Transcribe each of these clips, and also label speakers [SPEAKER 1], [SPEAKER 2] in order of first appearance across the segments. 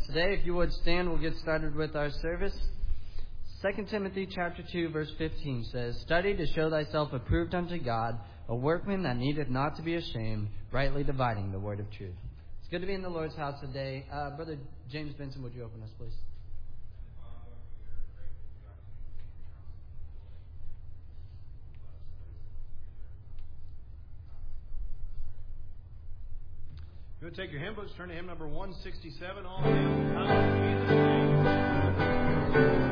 [SPEAKER 1] Today, if you would stand, we'll get started with our service. 2 Timothy chapter 2, verse 15 says, "Study to show thyself approved unto God, a workman that needeth not to be ashamed, rightly dividing the word of truth." It's good to be in the Lord's house today. Brother James Benson, would you open us, please?
[SPEAKER 2] If you would take your hymn books, turn to hymn number 167, All Hail, Power of Jesus' name.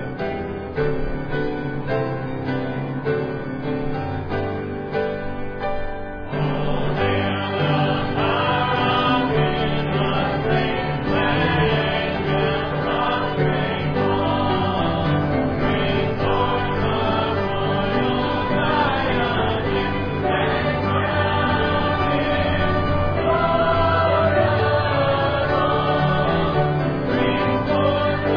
[SPEAKER 3] Lord.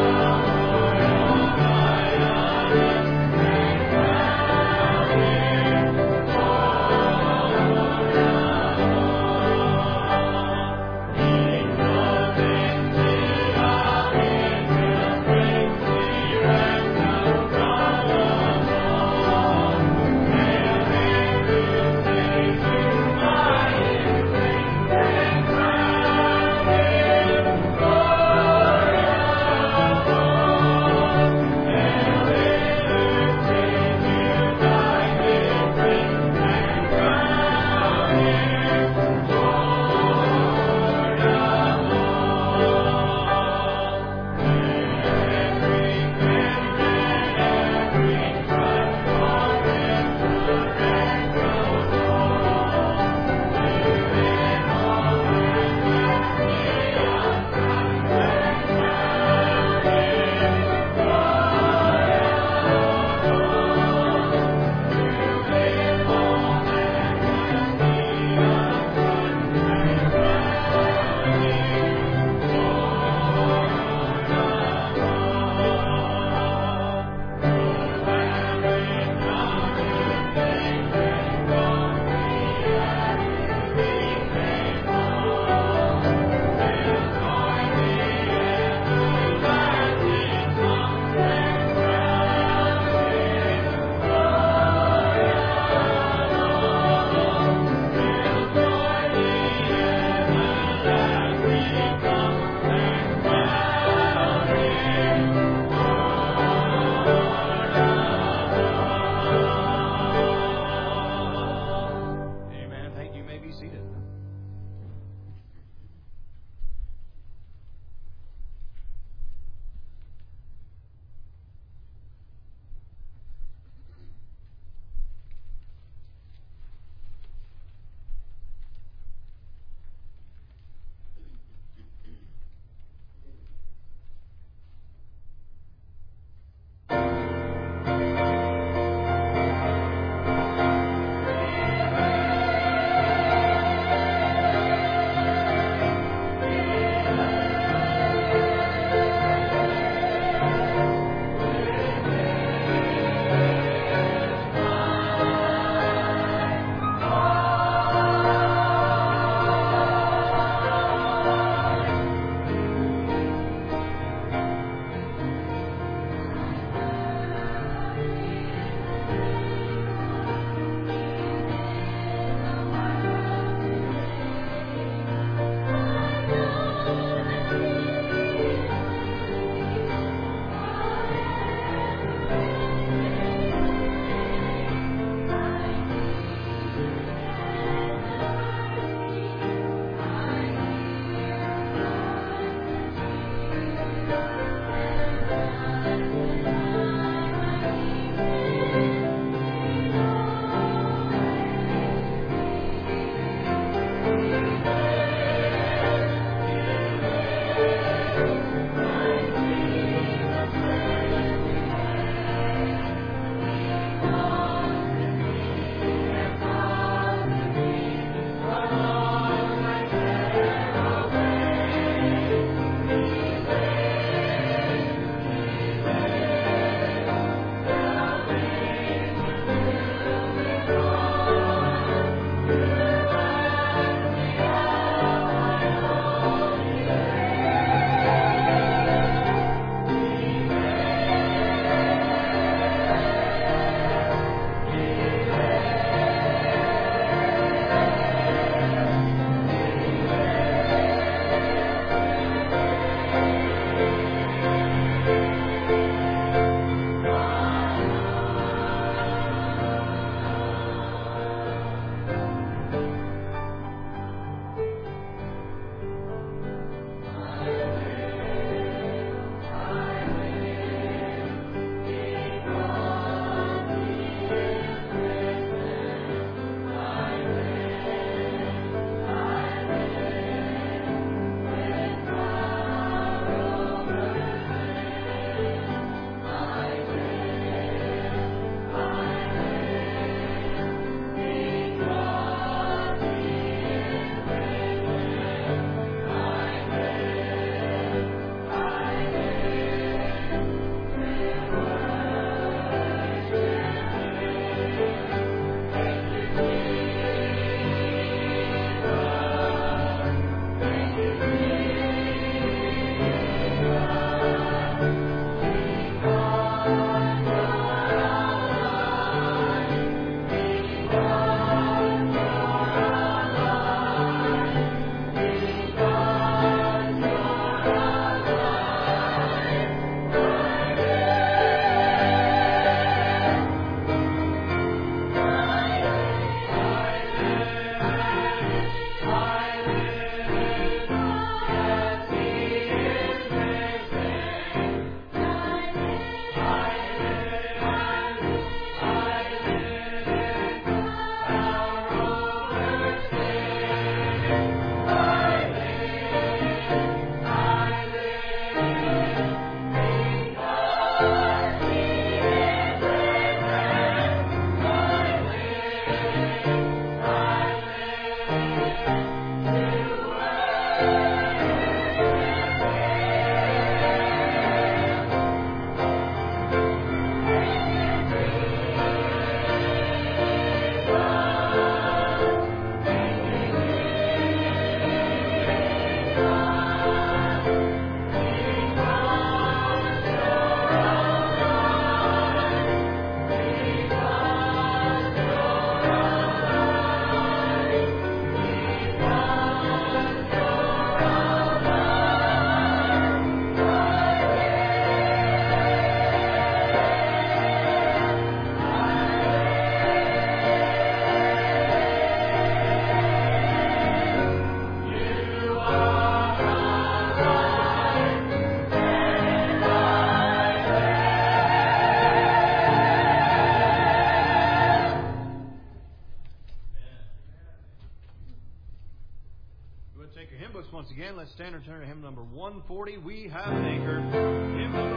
[SPEAKER 2] Take your hymn books once again. Let's stand and turn to hymn number 140. We have an anchor. Hymn number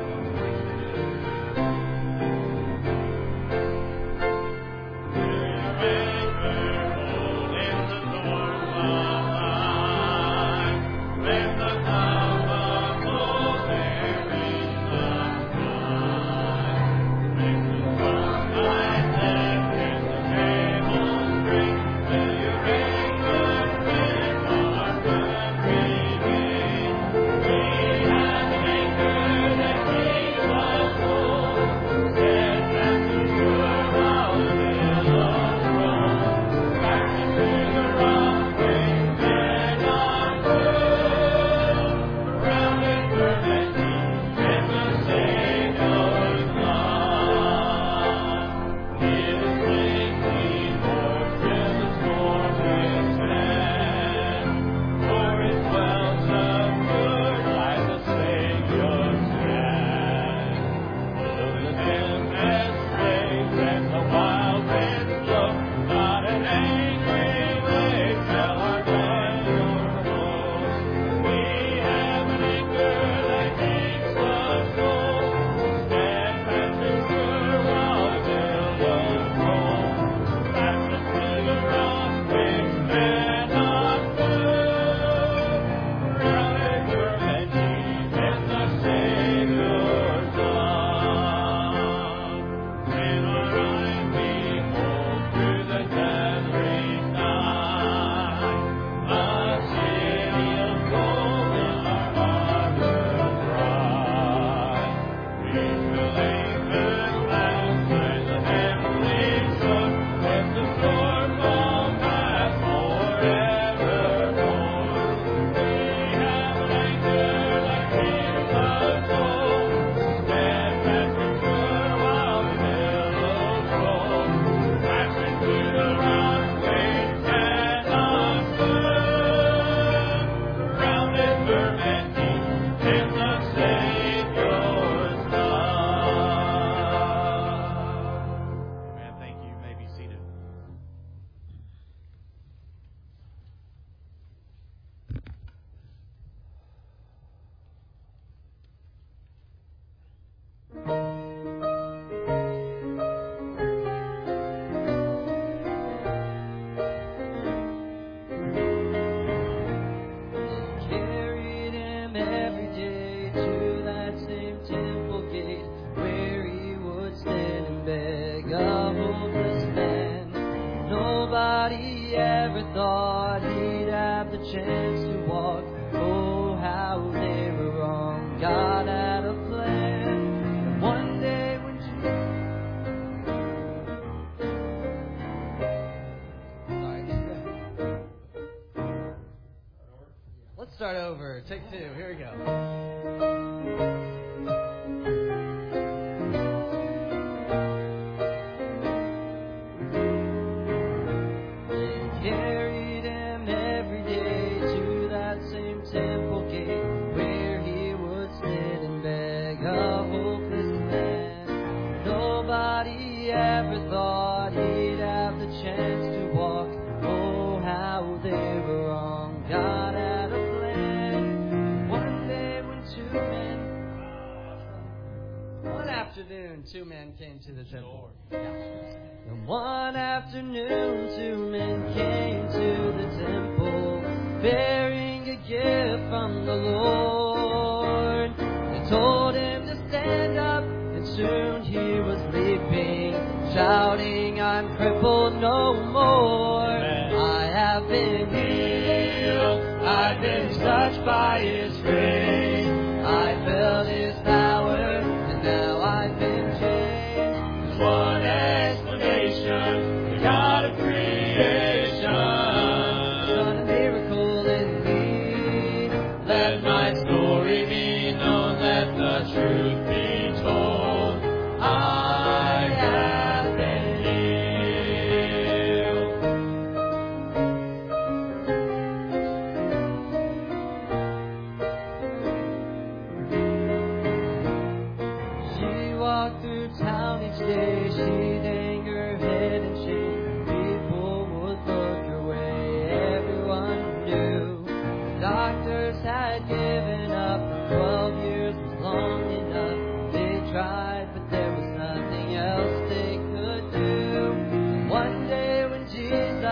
[SPEAKER 2] 140.
[SPEAKER 1] Start over. Take two. Here we go. Two men came to the temple. And one afternoon, two men came to the temple, bearing a gift from the Lord. They told him to stand up, and soon he was leaping, shouting, "I'm crippled no more. I have been healed. I've been touched by His grace. I felt His power, and now I've been one explanation, the God of creation, done a miracle in me. Let my story be known, let the truth be told. I have been healed.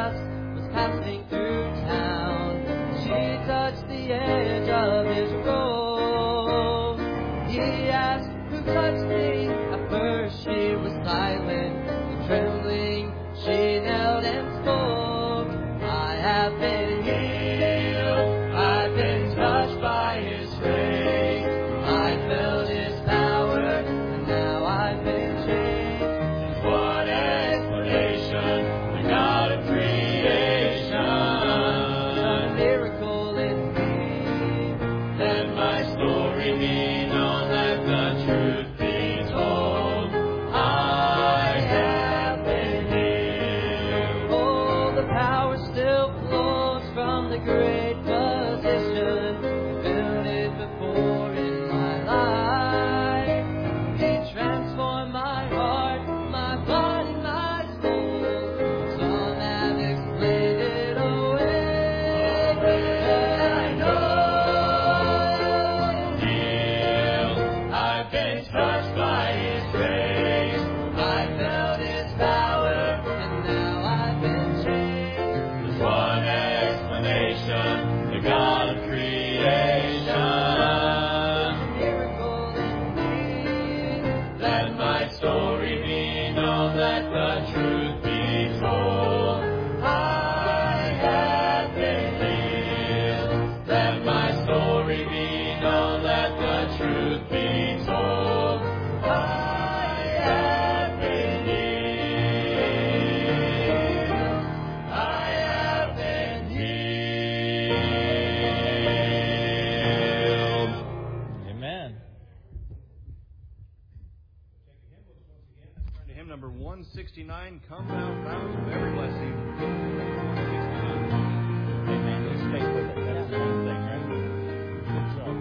[SPEAKER 1] glass was passing through town. She touched the edge of his robe. He asked, "Who touched me?" At first she was silent and trembling. She knelt and spoke. "I have been healed. I've been touched by His grace. I felt His power, and now I've been changed." What explanation, the God of creation, a miracle in me. Let my story be known, let the truth be told. I have been healed. Oh, the power still flows from the great physician who filled it before in my life. He transformed my heart, my body, my soul. Some have explained it away, but I know I'm healed. I've been touched by His grace. I felt His power, and now I've been changed. There's one explanation, the God of creation. Miracle in me. Let my story be known, let the truth be told. I have been healed. Let my story be known, let the truth be told. I have been healed. I have been healed.
[SPEAKER 3] Amen.
[SPEAKER 2] Turn to hymn number 169, Come Thou Fount of Every Blessing. 169.
[SPEAKER 3] Amen. Just stay with it. That's the main thing, right? Good job.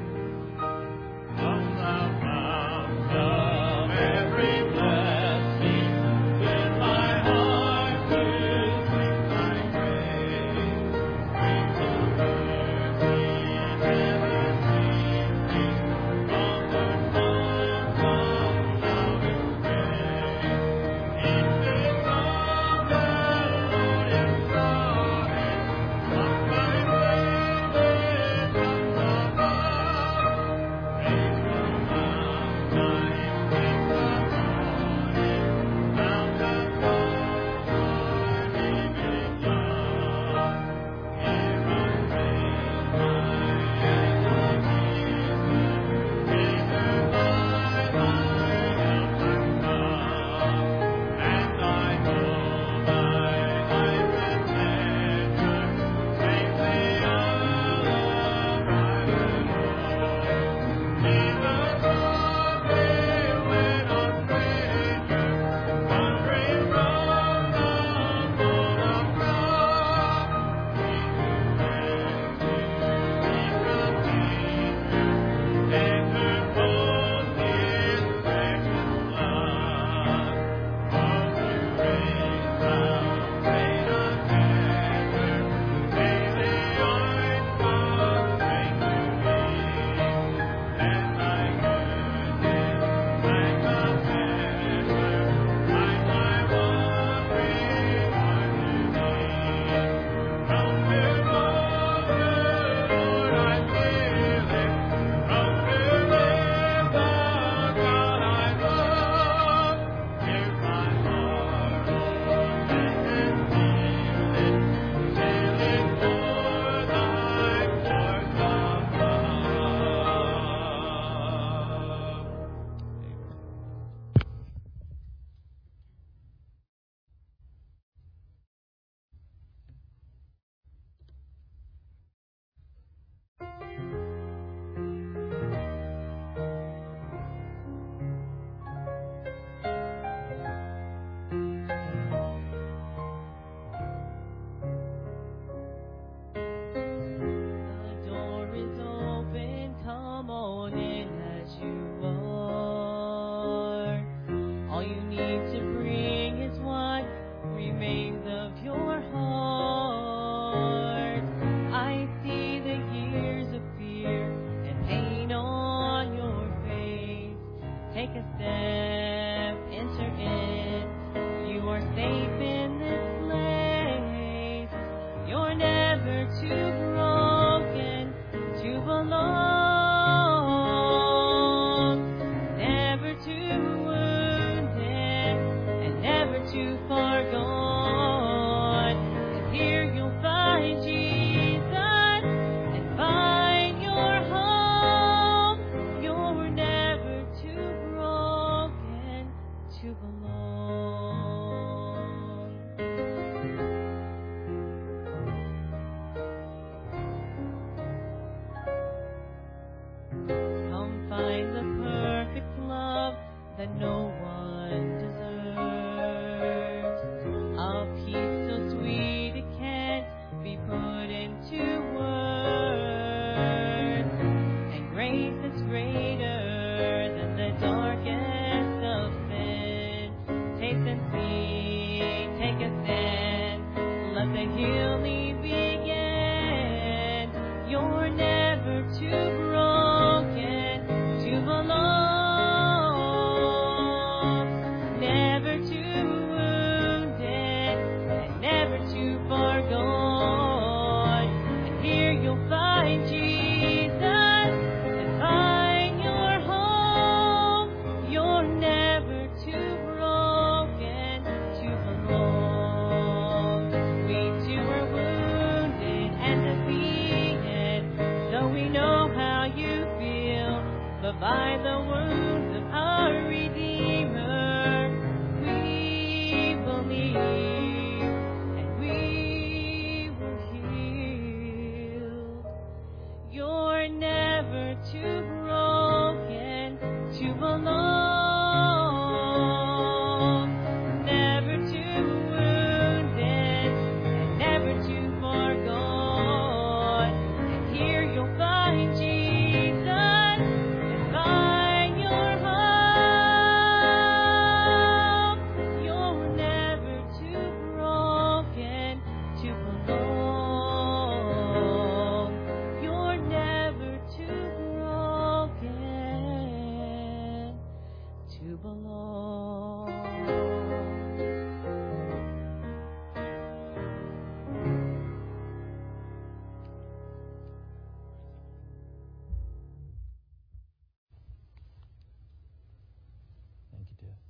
[SPEAKER 2] Come thou fount of every blessing, fill my heart with thy grace. Springs of mercy never ceasing, from the sun comes out its ray. In this humble
[SPEAKER 4] too broken to belong, never too wounded and never too far gone. And here you'll find Jesus and find your home. You're never too broken to belong. Come find the perfect love that no one deserves. A peace so sweet it can't be put into words. And grace that's greater than the darkest of sin. Taste and see, take a stand, let the healing begin. You're never too broken to belong, never too wounded and never too far gone. And here you'll find Jesus and find your home. You're never too broken to belong. We too were wounded and defeated, though we know how you feel. But by the wounds of our Redeemer, we believe and we were healed. You're never too broken to belong, never too wounded and never too far gone. And here you'll find Jesus and find your home. You're never too broken to belong. You're never too broken to belong.
[SPEAKER 5] Thank you, Tiff.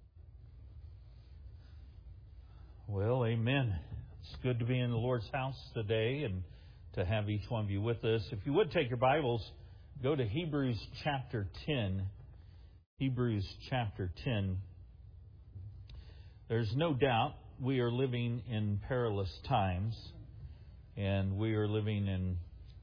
[SPEAKER 5] Well, amen. It's good to be in the Lord's house today and to have each one of you with us. If you would take your Bibles, go to Hebrews chapter 10. Hebrews chapter 10. There's no doubt we are living in perilous times, and we are living in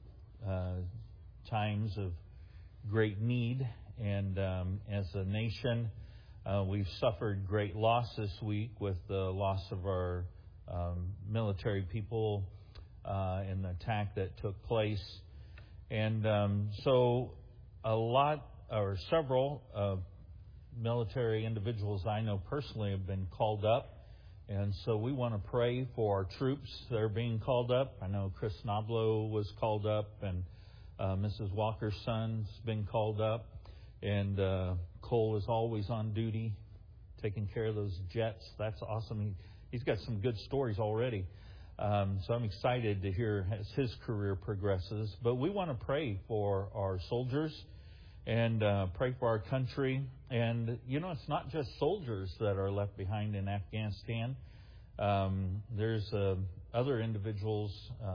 [SPEAKER 5] times of great need. And as a nation, we've suffered great loss this week with the loss of our military people in the attack that took place. And so a lot, or several military individuals I know personally have been called up. And so we want to pray for our troops that are being called up. I know Chris Noblo was called up, and Mrs. Walker's son's been called up. And Cole is always on duty, taking care of those jets. That's awesome. He's got some good stories already. So I'm excited to hear as his career progresses. But we want to pray for our soldiers and pray for our country. And, you know, it's not just soldiers that are left behind in Afghanistan. There's other individuals.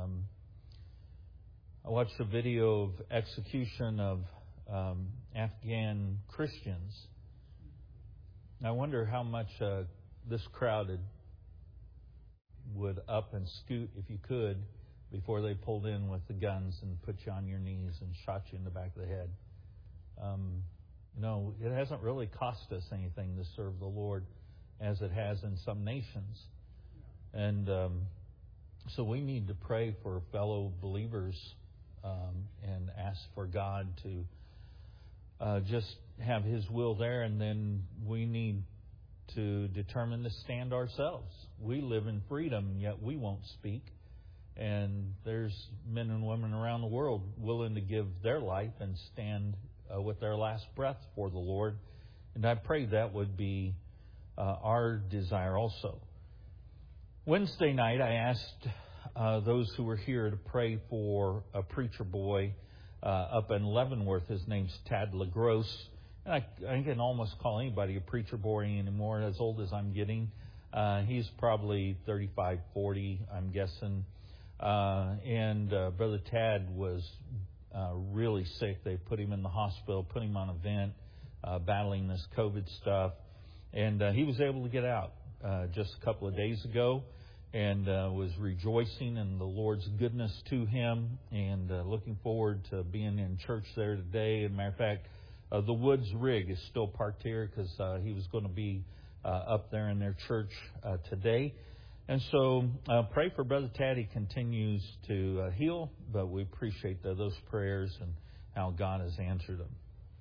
[SPEAKER 5] I watched a video of execution of Afghan Christians. I wonder how much this crowd would up and scoot, if you could, before they pulled in with the guns and put you on your knees and shot you in the back of the head. No, it hasn't really cost us anything to serve the Lord as it has in some nations. And so we need to pray for fellow believers and ask for God to just have His will there. And then we need to determine to stand ourselves. We live in freedom, yet we won't speak. And there's men and women around the world willing to give their life and stand with their last breath for the Lord. And I pray that would be our desire also. Wednesday night I asked those who were here to pray for a preacher boy up in Leavenworth. His name's Tad LaGrosse. And I can almost call anybody a preacher boy anymore, as old as I'm getting. He's probably 35, 40, I'm guessing. And Brother Tad was really sick. They put him in the hospital, put him on a vent, battling this COVID stuff. And he was able to get out just a couple of days ago, and was rejoicing in the Lord's goodness to him, and looking forward to being in church there today. As a matter of fact, the Woods rig is still parked here because he was going to be up there in their church today. And so pray for Brother Tad. He continues to heal, but we appreciate those prayers and how God has answered them.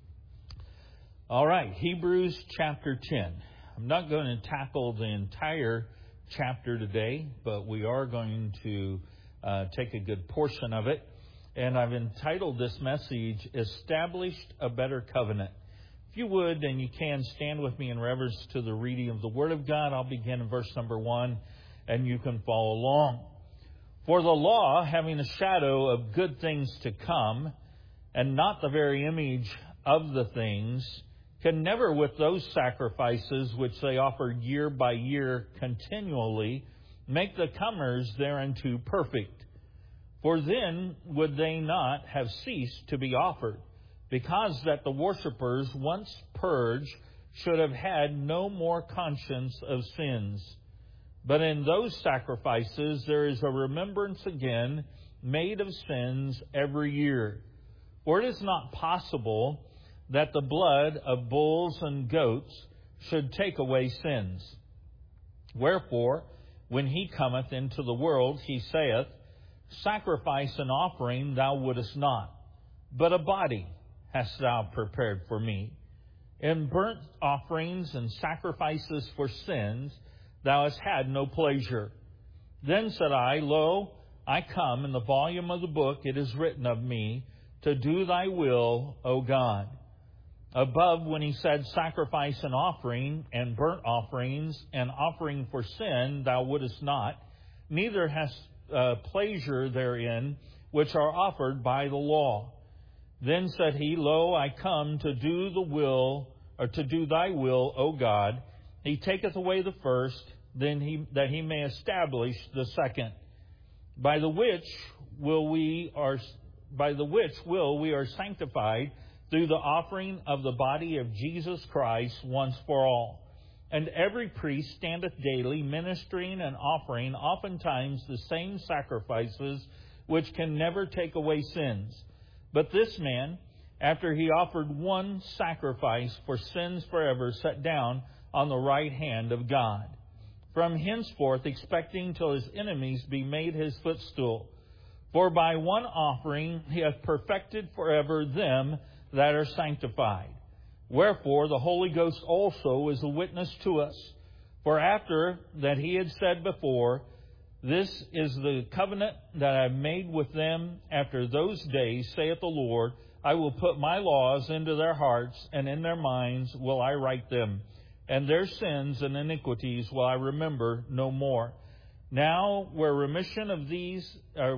[SPEAKER 5] All right, Hebrews chapter 10. I'm not going to tackle the entire chapter today, but we are going to take a good portion of it. And I've entitled this message, Established a Better Covenant. If you would, and you can, stand with me in reverence to the reading of the Word of God. I'll begin in verse number 1, and you can follow along. For the law, having a shadow of good things to come, and not the very image of the things, can never with those sacrifices which they offered year by year continually make the comers thereunto perfect. For then would they not have ceased to be offered, because that the worshippers, once purged, should have had no more conscience of sins. But in those sacrifices there is a remembrance again made of sins every year. For it is not possible that the blood of bulls and goats should take away sins. Wherefore, when he cometh into the world, he saith, Sacrifice and offering thou wouldest not, but a body hast thou prepared for me. In burnt offerings and sacrifices for sins thou hast had no pleasure. Then said I, Lo, I come, in the volume of the book it is written of me, to do thy will, O God. Above, when he said, Sacrifice and offering, and burnt offerings, and offering for sin thou wouldest not, neither hast pleasure therein, which are offered by the law. Then said he, Lo, I come to do the will, or to do thy will, O God. He taketh away the first, that he may establish the second. By the which we are sanctified through the offering of the body of Jesus Christ once for all. And every priest standeth daily, ministering and offering oftentimes the same sacrifices, which can never take away sins. But this man, after he offered one sacrifice for sins forever, sat down on the right hand of God, from henceforth expecting till his enemies be made his footstool. For by one offering he hath perfected forever them that are sanctified. Wherefore the Holy Ghost also is a witness to us. For after that he had said before, This is the covenant that I have made with them after those days, saith the Lord, I will put my laws into their hearts, and in their minds will I write them. And their sins and iniquities will I remember no more. Now where the remission of these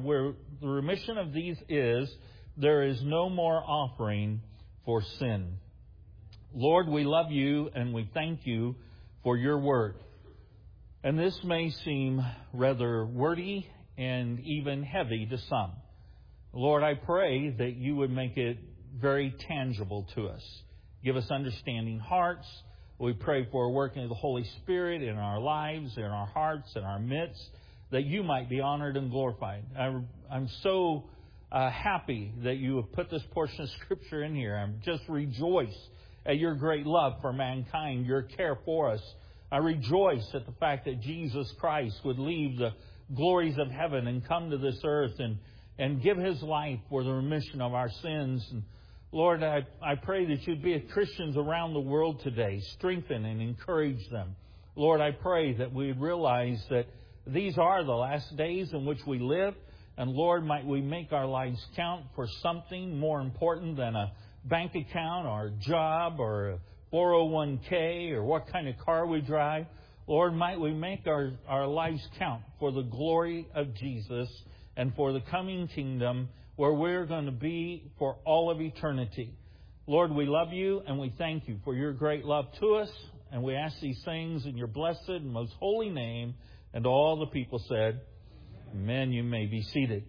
[SPEAKER 5] is, there is no more offering for sin. Lord, we love you and we thank you for your word. And this may seem rather wordy and even heavy to some. Lord, I pray that you would make it very tangible to us. Give us understanding hearts. We pray for a working of the Holy Spirit in our lives, in our hearts, in our midst, that you might be honored and glorified. I'm so happy that you have put this portion of Scripture in here. I'm just rejoice at your great love for mankind, your care for us. I rejoice at the fact that Jesus Christ would leave the glories of heaven and come to this earth and give his life for the remission of our sins. And Lord, I pray that you'd be with Christians around the world today, strengthen and encourage them. Lord, I pray that we'd realize that these are the last days in which we live. And Lord, might we make our lives count for something more important than a bank account or a job or a 401k or what kind of car we drive. Lord, might we make our lives count for the glory of Jesus and for the coming kingdom where we're going to be for all of eternity. Lord, we love you and we thank you for your great love to us. And we ask these things in your blessed and most holy name. And all the people said, Amen. You may be seated.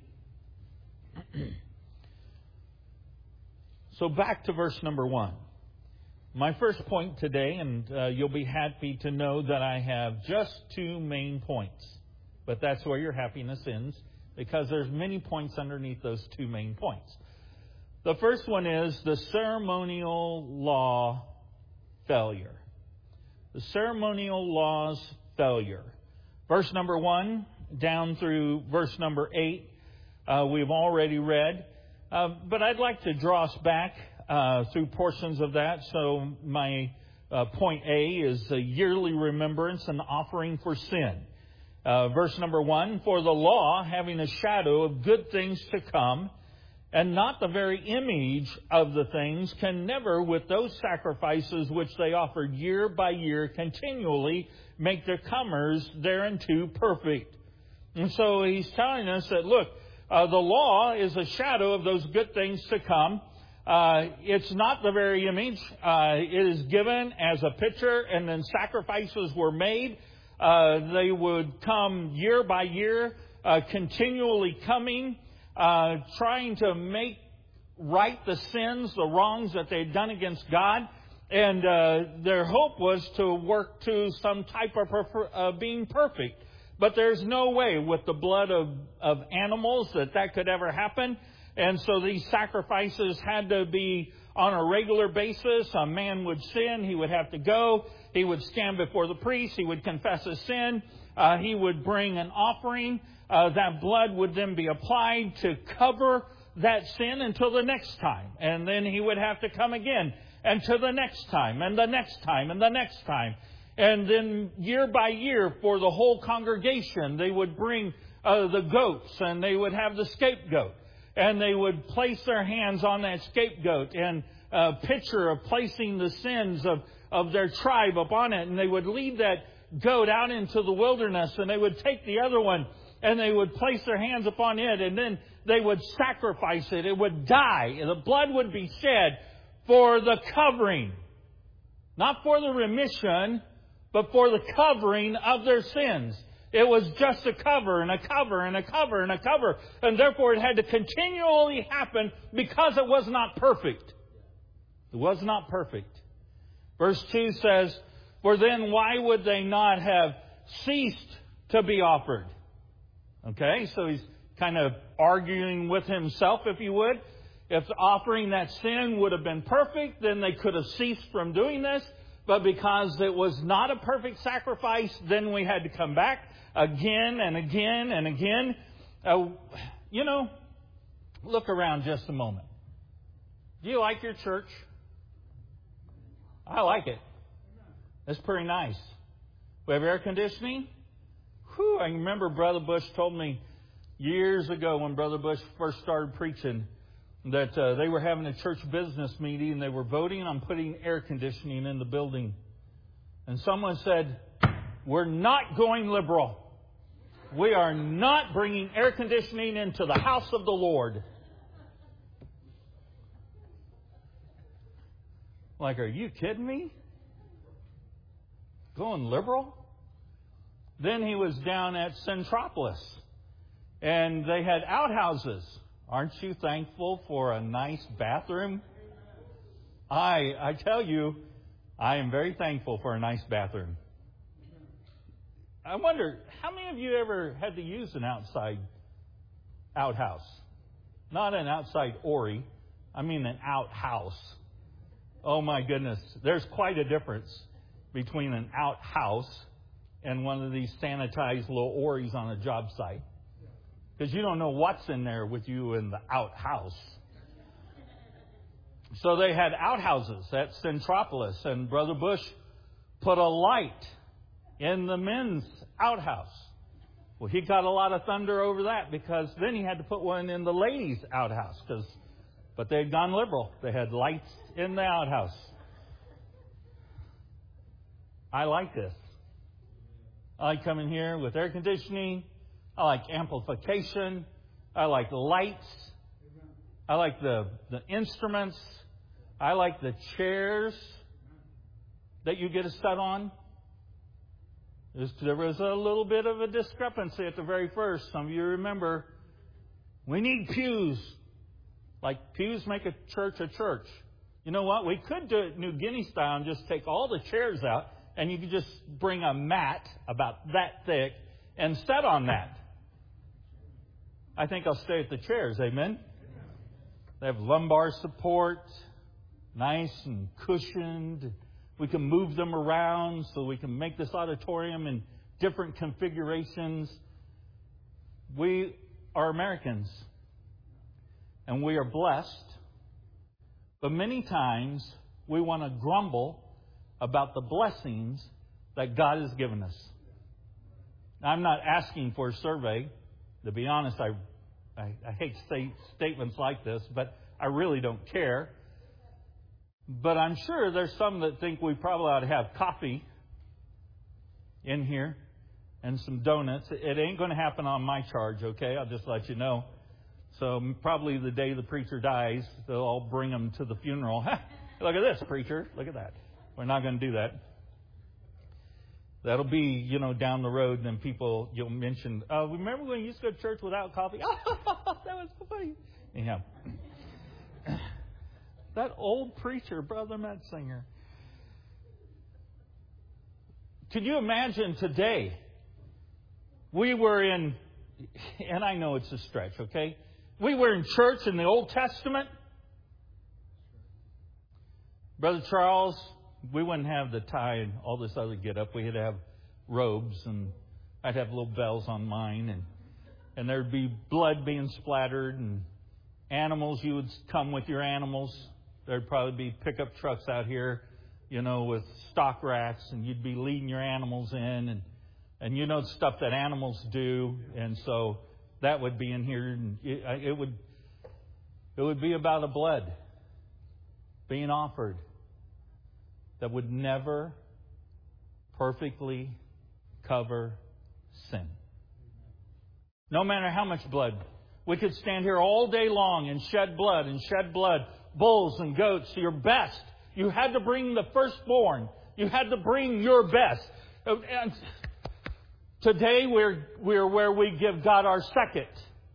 [SPEAKER 5] So back to verse number 1. My first point today, and you'll be happy to know that I have just 2 main points. But that's where your happiness ends, because there's many points underneath those 2 main points. The first one is the ceremonial law failure. The ceremonial law's failure. Verse number 1 down through verse number 8, we've already read. But I'd like to draw us back through portions of that. So my point A is a yearly remembrance and offering for sin. Verse number 1, for the law, having a shadow of good things to come, and not the very image of the things, can never, with those sacrifices which they offered year by year continually, make their comers thereunto perfect. And so he's telling us that, look, the law is a shadow of those good things to come. It's not the very image. It is given as a picture, and then sacrifices were made. They would come year by year, continually coming, trying to make right the sins, the wrongs that they'd done against God. And their hope was to work to some type of being perfect. But there's no way with the blood of animals that could ever happen. And so these sacrifices had to be on a regular basis. A man would sin. He would have to go. He would stand before the priest. He would confess his sin. He would bring an offering. That blood would then be applied to cover that sin until the next time. And then he would have to come again. And to the next time. And the next time. And the next time. And then year by year for the whole congregation, they would bring the goats, and they would have the scapegoat. And they would place their hands on that scapegoat and a picture of placing the sins of their tribe upon it. And they would lead that goat out into the wilderness, and they would take the other one and they would place their hands upon it, and then they would sacrifice it. It would die. The blood would be shed for the covering. Not for the remission, but for the covering of their sins. It was just a cover and a cover and a cover and a cover. And therefore it had to continually happen because it was not perfect. It was not perfect. Verse 2 says, for then why would they not have ceased to be offered? Okay, so he's kind of arguing with himself, if you would. If offering that sin would have been perfect, then they could have ceased from doing this. But because it was not a perfect sacrifice, then we had to come back again and again and again. Look around just a moment. Do you like your church? I like it. It's pretty nice. We have air conditioning. Whew, I remember Brother Bush told me years ago when Brother Bush first started preaching that they were having a church business meeting and they were voting on putting air conditioning in the building. And someone said, we're not going liberal. We are not bringing air conditioning into the house of the Lord. Like, are you kidding me? Going liberal? Then he was down at Centropolis, and they had outhouses. Aren't you thankful for a nice bathroom? I tell you, I am very thankful for a nice bathroom. I wonder, how many of you ever had to use an outside outhouse? Not an outside Ori. I mean an outhouse. Oh my goodness. There's quite a difference between an outhouse and one of these sanitized little Oris on a job site. Because you don't know what's in there with you in the outhouse. So they had outhouses at Centropolis, and Brother Bush put a light in the men's outhouse. Well, he got a lot of thunder over that, because then he had to put one in the ladies' outhouse. But they had gone liberal. They had lights in the outhouse. I like this. I like coming here with air conditioning. I like amplification. I like lights. I like the instruments. I like the chairs that you get to sit on. There was a little bit of a discrepancy at the very first. Some of you remember, we need pews. Like pews make a church a church. You know what? We could do it New Guinea style and just take all the chairs out, and you could just bring a mat about that thick and sit on that. I think I'll stay at the chairs. Amen? They have lumbar support, nice and cushioned. We can move them around so we can make this auditorium in different configurations. We are Americans, and we are blessed. But many times we want to grumble about the blessings that God has given us. Now, I'm not asking for a survey. To be honest, I hate statements like this, but I really don't care. But I'm sure there's some that think we probably ought to have coffee in here and some donuts. It ain't going to happen on my charge, okay? I'll just let you know. So probably the day the preacher dies, they'll all bring him to the funeral. Look at this, preacher. Look at that. We're not going to do that. That'll be, down the road, and then you'll mention, remember when you used to go to church without coffee? Oh, that was so funny. Anyhow. That old preacher, Brother Metzinger. Could you imagine today? We were in, and I know it's a stretch, okay? We were in church in the Old Testament. Brother Charles, we wouldn't have the tie and all this other get up. We had to have robes, and I'd have little bells on mine, and there'd be blood being splattered, and animals. You would come with your animals. There'd probably be pickup trucks out here, with stock racks, and you'd be leading your animals in, and stuff that animals do, and so that would be in here, and it would be about the blood being offered that would never perfectly cover sin. No matter how much blood. We could stand here all day long and shed blood. Bulls and goats, your best. You had to bring the firstborn. You had to bring your best. And today we're where we give God our second.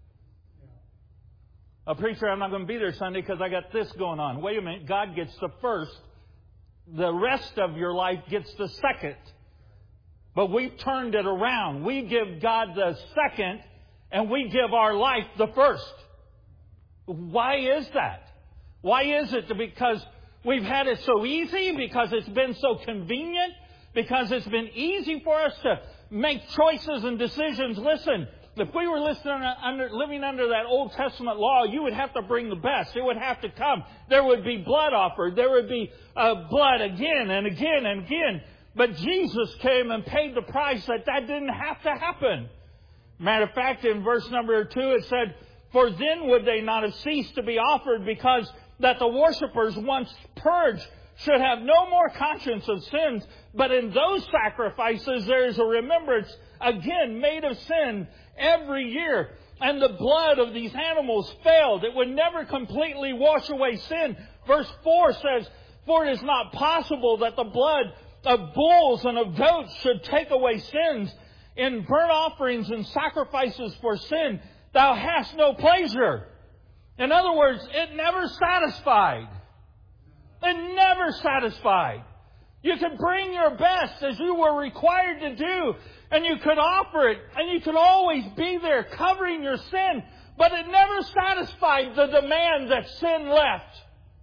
[SPEAKER 5] A preacher, I'm not going to be there Sunday because I got this going on. Wait a minute. God gets the first. The rest of your life gets the second. But we've turned it around. We give God the second, and we give our life the first. Why is that? Why is it? Because we've had it so easy? Because it's been so convenient? Because it's been easy for us to make choices and decisions? Listen, if we were living under that Old Testament law, you would have to bring the best. It would have to come. There would be blood offered. There would be blood again and again and again. But Jesus came and paid the price that didn't have to happen. Matter of fact, in verse number 2, it said, "For then would they not have ceased to be offered, because that the worshippers, once purged, should have no more conscience of sins. But in those sacrifices there is a remembrance again made of sin every year. And the blood of these animals failed. It would never completely wash away sin." Verse 4 says, "For it is not possible that the blood of bulls and of goats should take away sins. In burnt offerings and sacrifices for sin, thou hast no pleasure." In other words, it never satisfied. It never satisfied. You could bring your best as you were required to do, and you could offer it, and you could always be there covering your sin, but it never satisfied the demand that sin left.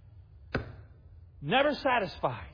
[SPEAKER 5] Never satisfied.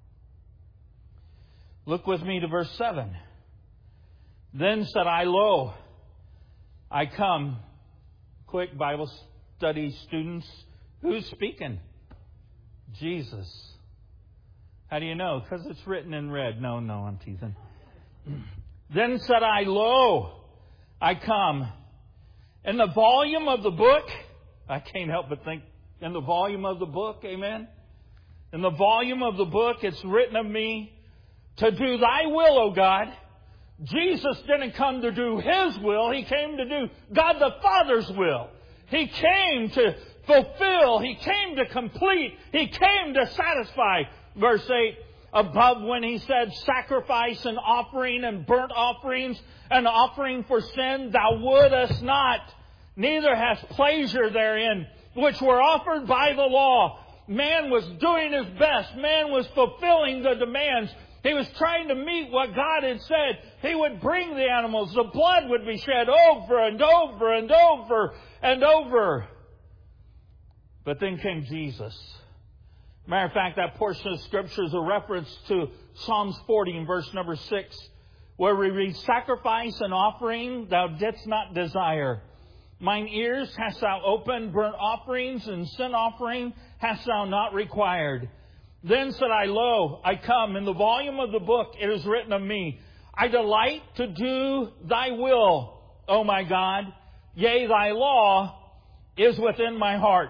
[SPEAKER 5] Look with me to verse 7. "Then said I, Lo, I come." Quick Bible study students. Who's speaking? Jesus. How do you know? Because it's written in red. No, I'm teasing. "Then said I, Lo, I come." In the volume of the book, I can't help but think, in the volume of the book, amen? In the volume of the book, it's written of me, "To do thy will, O God, Jesus didn't come to do His will. He came to do God the Father's will. He came to fulfill. He came to complete. He came to satisfy. Verse 8, above when He said, sacrifice and offering and burnt offerings and offering for sin, thou wouldest not, neither hast pleasure therein, which were offered by the law. Man was doing his best. Man was fulfilling the demands. He was trying to meet what God had said. He would bring the animals. The blood would be shed over and over and over and over. But then came Jesus. Matter of fact, that portion of Scripture is a reference to Psalms 40 in verse number 6, where we read, sacrifice and offering thou didst not desire. Mine ears hast thou opened, burnt offerings and sin offering hast thou not required. Then said I, lo, I come. In the volume of the book it is written of me, I delight to do thy will, O my God. Yea, thy law is within my heart.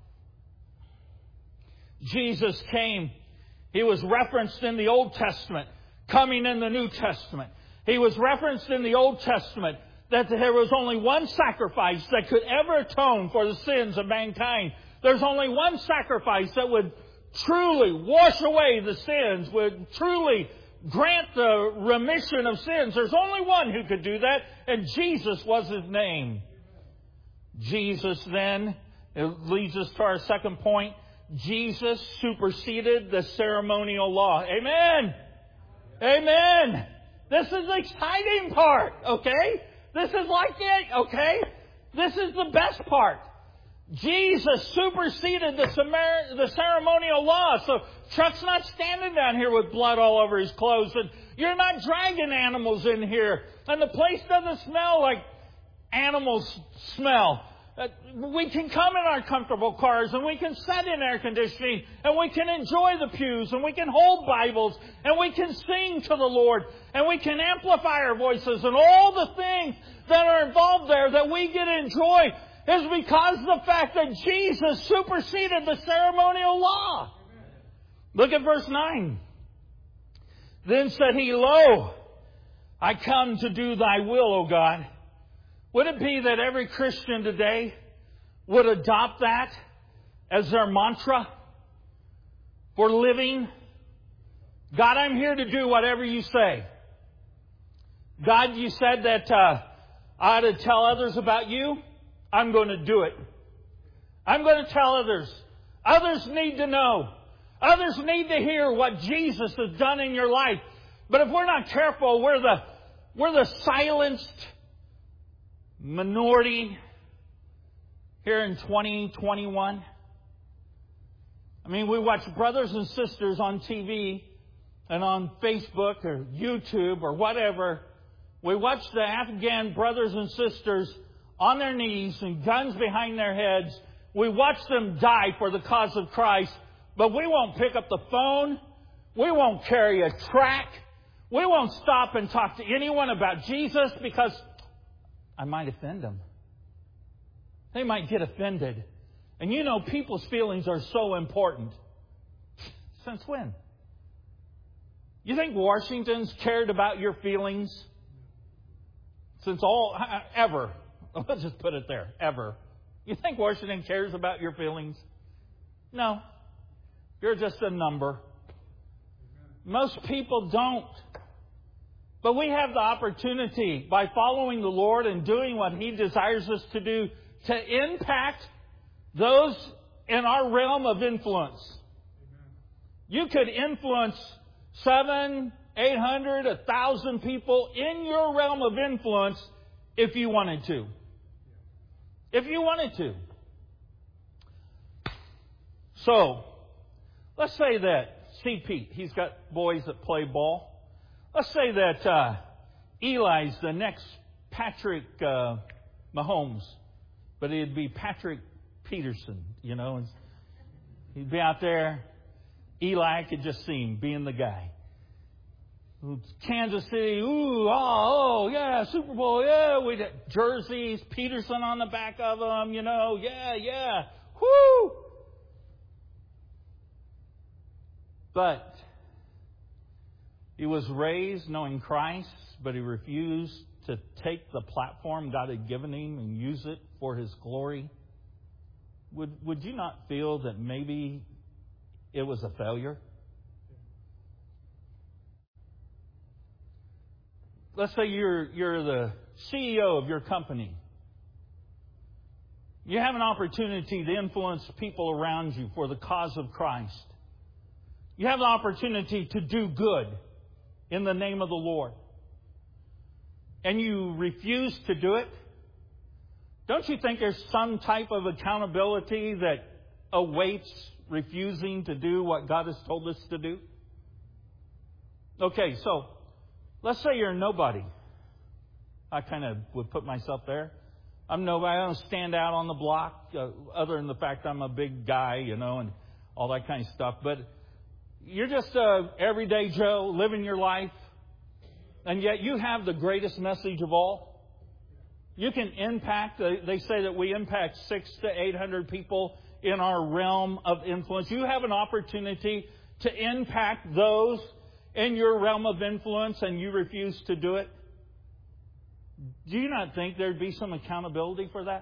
[SPEAKER 5] Jesus came. He was referenced in the Old Testament, coming in the New Testament. He was referenced in the Old Testament that there was only one sacrifice that could ever atone for the sins of mankind. There's only one sacrifice that would truly wash away the sins, would truly grant the remission of sins. There's only one who could do that, and Jesus was His name. Jesus then, it leads us to our second point, Jesus superseded the ceremonial law. Amen! Amen! This is the exciting part, okay? This is like it, okay? This is the best part. Jesus superseded the ceremonial law. So Chuck's not standing down here with blood all over his clothes. And you're not dragging animals in here. And the place doesn't smell like animals smell. We can come in our comfortable cars and we can sit in air conditioning and we can enjoy the pews and we can hold Bibles and we can sing to the Lord and we can amplify our voices and all the things that are involved there that we get to enjoy is because of the fact that Jesus superseded the ceremonial law. Look at verse 9. Then said He, Lo, I come to do thy will, O God. Would it be that every Christian today would adopt that as their mantra for living? God, I'm here to do whatever you say. God, you said that I ought to tell others about you. I'm going to do it. I'm going to tell others. Others need to know. Others need to hear what Jesus has done in your life. But if we're not careful, we're the silenced minority here in 2021. I mean, we watch brothers and sisters on TV and on Facebook or YouTube or whatever. We watch the Afghan brothers and sisters on their knees and guns behind their heads. We watch them die for the cause of Christ, but we won't pick up the phone. We won't carry a tract. We won't stop and talk to anyone about Jesus because I might offend them. They might get offended. And you know, people's feelings are so important. Since when? You think Washington's cared about your feelings? Since ever. Let's just put it there. Ever. You think Washington cares about your feelings? No. You're just a number. Most people don't. But we have the opportunity, by following the Lord and doing what He desires us to do, to impact those in our realm of influence. You could influence 700, 800, 1,000 people in your realm of influence if you wanted to. If you wanted to. So, let's say that see Pete, he's got boys that play ball. Let's say that Eli's the next Patrick Mahomes, but it'd be Patrick Peterson, you know. And he'd be out there. Eli, I could just see him being the guy. Kansas City, yeah, Super Bowl, yeah, we got jerseys, Peterson on the back of them, you know, yeah, whoo! But He was raised knowing Christ, but he refused to take the platform God had given him and use it for His glory. Would you not feel that maybe it was a failure? Let's say you're the CEO of your company. You have an opportunity to influence people around you for the cause of Christ. You have an opportunity to do good in the name of the Lord. And you refuse to do it. Don't you think there's some type of accountability that awaits refusing to do what God has told us to do? Okay, so let's say you're nobody. I kind of would put myself there. I'm nobody. I don't stand out on the block, other than the fact I'm a big guy, and all that kind of stuff. But you're just a everyday Joe living your life, and yet you have the greatest message of all. You can impact. They say that we impact 600 to 800 people in our realm of influence. You have an opportunity to impact those in your realm of influence, and you refuse to do it. Do you not think there'd be some accountability for that?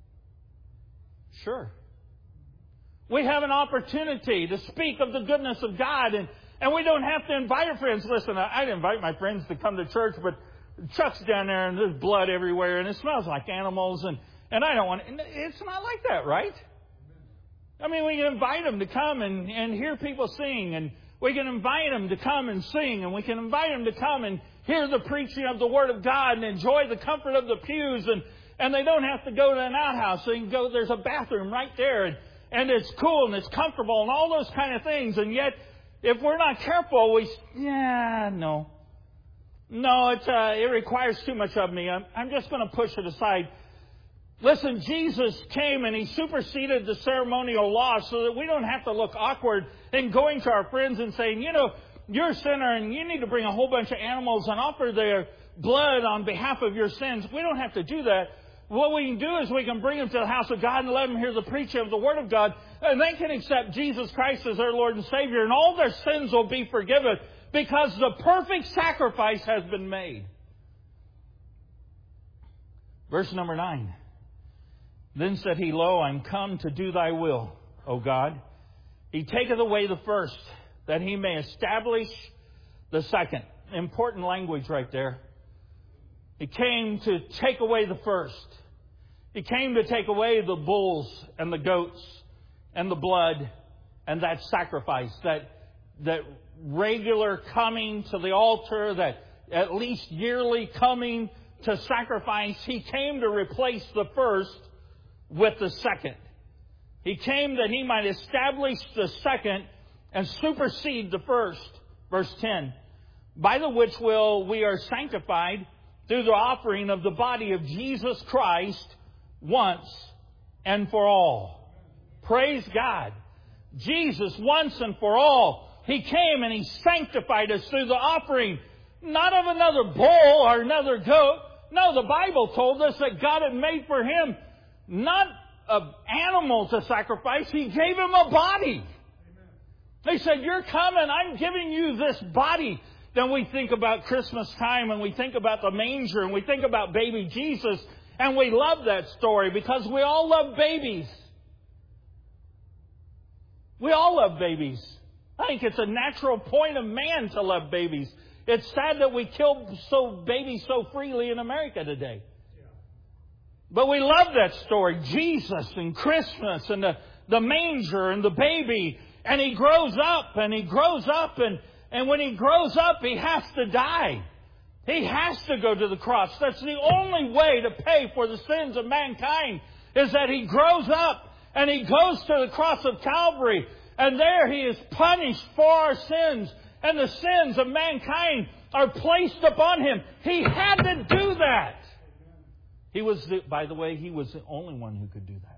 [SPEAKER 5] Sure. We have an opportunity to speak of the goodness of God, and we don't have to invite our friends. Listen, I'd invite my friends to come to church, but Chuck's down there and there's blood everywhere and it smells like animals, and I don't want it. It's not like that, right? I mean, we can invite them to come and hear people sing, and we can invite them to come and sing, and we can invite them to come and hear the preaching of the Word of God and enjoy the comfort of the pews, and they don't have to go to an outhouse. They can go, there's a bathroom right there, and it's cool and it's comfortable and all those kind of things. And yet, if we're not careful, No, it requires too much of me. I'm just going to push it aside. Listen, Jesus came and He superseded the ceremonial law so that we don't have to look awkward in going to our friends and saying, you're a sinner and you need to bring a whole bunch of animals and offer their blood on behalf of your sins. We don't have to do that. What we can do is we can bring them to the house of God and let them hear the preaching of the Word of God, and they can accept Jesus Christ as their Lord and Savior, and all their sins will be forgiven because the perfect sacrifice has been made. Verse number 9. Then said He, Lo, I'm come to do Thy will, O God. He taketh away the first, that He may establish the second. Important language right there. He came to take away the first. He came to take away the bulls and the goats and the blood and that sacrifice, that regular coming to the altar, that at least yearly coming to sacrifice. He came to replace the first with the second. He came that He might establish the second and supersede the first. Verse 10. By the which will we are sanctified through the offering of the body of Jesus Christ once and for all. Praise God. Jesus once and for all. He came and He sanctified us through the offering, not of another bull or another goat. No, the Bible told us that God had made for Him not an animal to sacrifice. He gave Him a body. They said, you're coming, I'm giving you this body. Then we think about Christmas time, and we think about the manger, and we think about baby Jesus, and we love that story because we all love babies. We all love babies. I think it's a natural point of man to love babies. It's sad that we kill babies so freely in America today. But we love that story. Jesus and Christmas and the manger and the baby. And He grows up and He grows up. And when He grows up, He has to die. He has to go to the cross. That's the only way to pay for the sins of mankind, is that He grows up and He goes to the cross of Calvary. And there He is punished for our sins. And the sins of mankind are placed upon Him. He had to do that. By the way, He was the only one who could do that.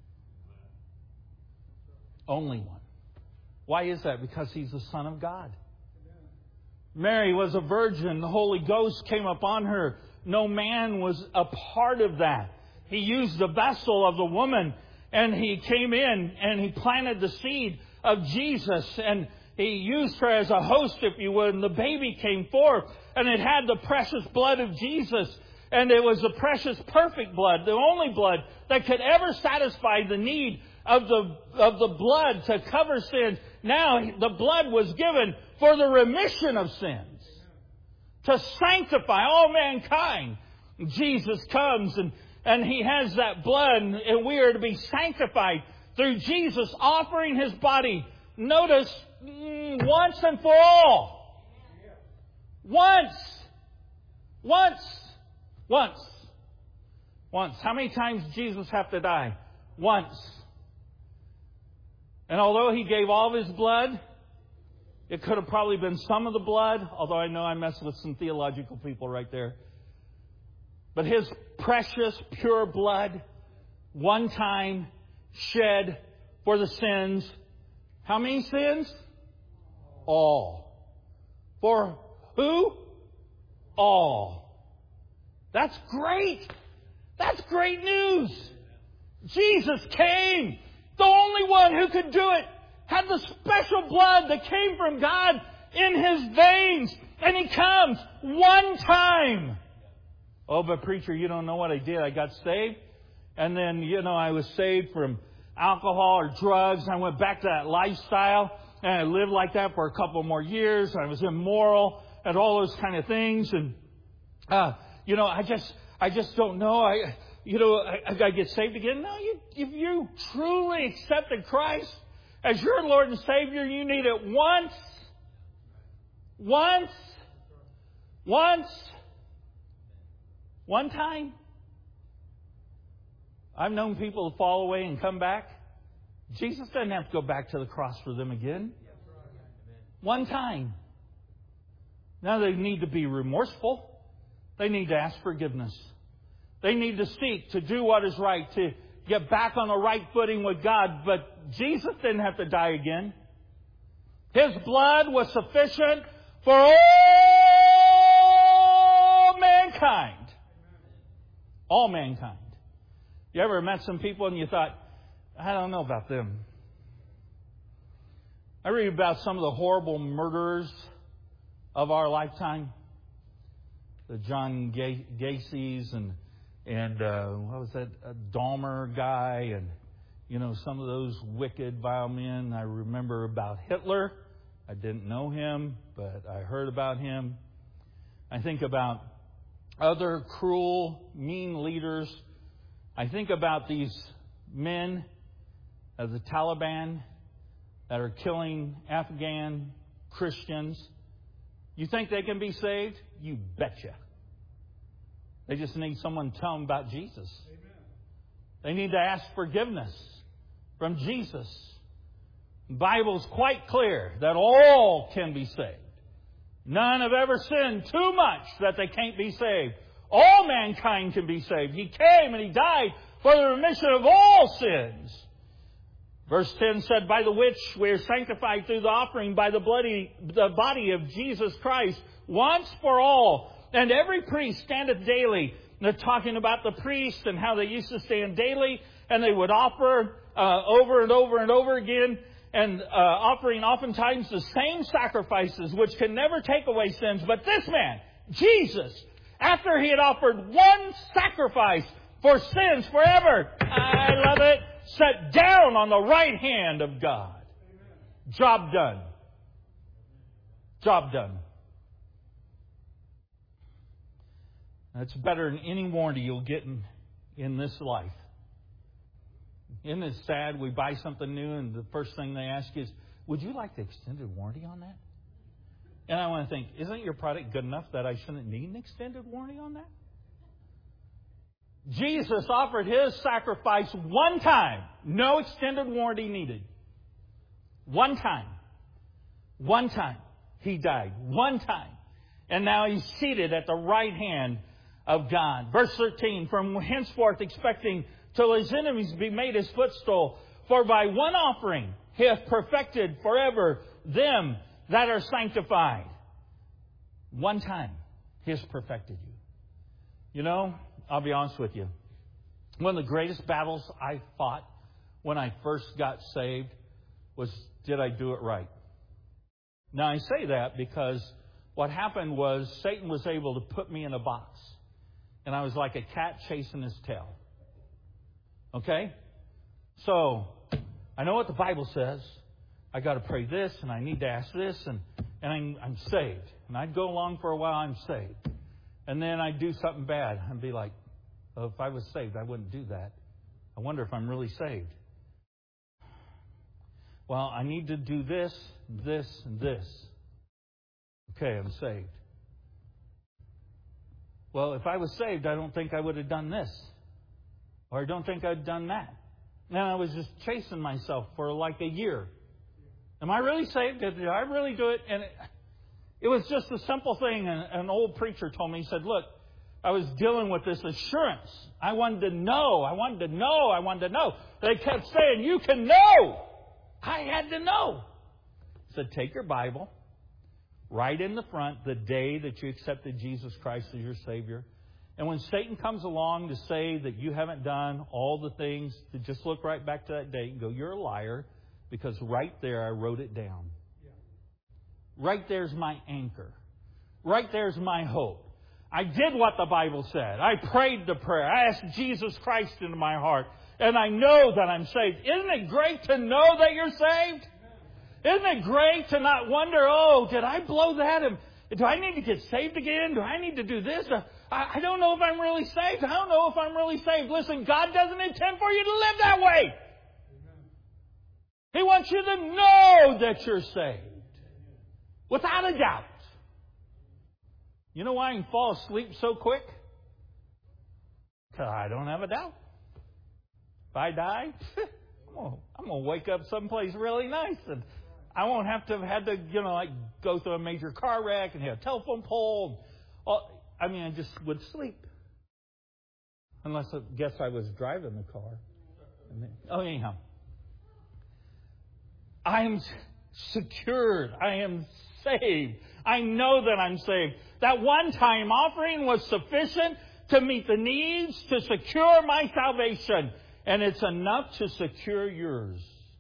[SPEAKER 5] Only one. Why is that? Because He's the Son of God. Mary was a virgin. The Holy Ghost came upon her. No man was a part of that. He used the vessel of the woman, and He came in and He planted the seed of Jesus. And He used her as a host, if you would, and the baby came forth, and it had the precious blood of Jesus. And it was the precious, perfect blood, the only blood that could ever satisfy the need of the blood to cover sins. Now the blood was given for the remission of sins, to sanctify all mankind. Jesus comes and He has that blood, and we are to be sanctified through Jesus offering His body. Notice, once and for all. Once. How many times did Jesus have to die? Once. And although He gave all of His blood, it could have probably been some of the blood, although I know I messed with some theological people right there. But His precious, pure blood, one time, shed for the sins. How many sins? All. For who? All. That's great. That's great news. Jesus came. The only one who could do it had the special blood that came from God in His veins. And He comes one time. Oh, but preacher, you don't know what I did. I got saved. And then, I was saved from alcohol or drugs. I went back to that lifestyle. And I lived like that for a couple more years. I was immoral and all those kind of things. And, I just don't know. I got to get saved again. No, if you truly accepted Christ as your Lord and Savior, you need it once. One time. I've known people to fall away and come back. Jesus doesn't have to go back to the cross for them again. One time. Now they need to be remorseful. They need to ask forgiveness. They need to seek to do what is right, to get back on the right footing with God. But Jesus didn't have to die again. His blood was sufficient for all mankind. All mankind. You ever met some people and you thought, I don't know about them. I read about some of the horrible murderers of our lifetime. The John Gacy's and what was that, a Dahmer guy, and some of those wicked, vile men. I remember about Hitler. I didn't know him, but I heard about him. I think about other cruel, mean leaders. I think about these men of the Taliban that are killing Afghan Christians. You think they can be saved? You betcha. They just need someone to tell them about Jesus. Amen. They need to ask forgiveness from Jesus. The Bible is quite clear that all can be saved. None have ever sinned too much that they can't be saved. All mankind can be saved. He came and He died for the remission of all sins. Verse 10 said, by the which we are sanctified through the offering by the body of Jesus Christ, once for all. And every priest standeth daily. They're talking about the priest and how they used to stand daily, and they would offer over and over and over again, and offering oftentimes the same sacrifices, which can never take away sins. But this man, Jesus, after He had offered one sacrifice for sins forever, I love it, sat down on the right hand of God. Amen. Job done. Job done. That's better than any warranty you'll get in this life. Isn't it sad? We buy something new and the first thing they ask is, would you like the extended warranty on that? And I want to think, isn't your product good enough that I shouldn't need an extended warranty on that? Jesus offered His sacrifice one time. No extended warranty needed. One time. One time. He died. One time. And now He's seated at the right hand of God. Verse 13, from henceforth expecting till His enemies be made His footstool. For by one offering He hath perfected forever them that are sanctified. One time He has perfected you. I'll be honest with you. One of the greatest battles I fought when I first got saved was, did I do it right? Now, I say that because what happened was Satan was able to put me in a box. And I was like a cat chasing his tail. Okay? So, I know what the Bible says. I got to pray this, and I need to ask this, and I'm saved. And I'd go along for a while, I'm saved. And then I'd do something bad. I'd be like, oh, if I was saved, I wouldn't do that. I wonder if I'm really saved. Well, I need to do this, this, and this. Okay, I'm saved. Well, if I was saved, I don't think I would have done this. Or I don't think I'd done that. And I was just chasing myself for like a year. Am I really saved? Did I really do it? And it was just a simple thing. An old preacher told me, he said, look, I was dealing with this assurance. I wanted to know. They kept saying, you can know. I had to know. He said, take your Bible, write in the front the day that you accepted Jesus Christ as your Savior. And when Satan comes along to say that you haven't done all the things, to just look right back to that date and go, you're a liar, because right there I wrote it down. Right there's my anchor. Right there's my hope. I did what the Bible said. I prayed the prayer. I asked Jesus Christ into my heart. And I know that I'm saved. Isn't it great to know that you're saved? Isn't it great to not wonder, oh, did I blow that? Do I need to get saved again? Do I need to do this? I don't know if I'm really saved. I don't know if I'm really saved. Listen, God doesn't intend for you to live that way. He wants you to know that you're saved. Without a doubt. You know why I can fall asleep so quick? Because I don't have a doubt. If I die, I'm going to wake up someplace really nice, and I won't have to have had to, go through a major car wreck and hit a telephone pole. I just would sleep. Unless I guess I was driving the car. Anyhow. I am secured. I am saved. I know that I'm saved. That one-time offering was sufficient to meet the needs, to secure my salvation. And it's enough to secure yours.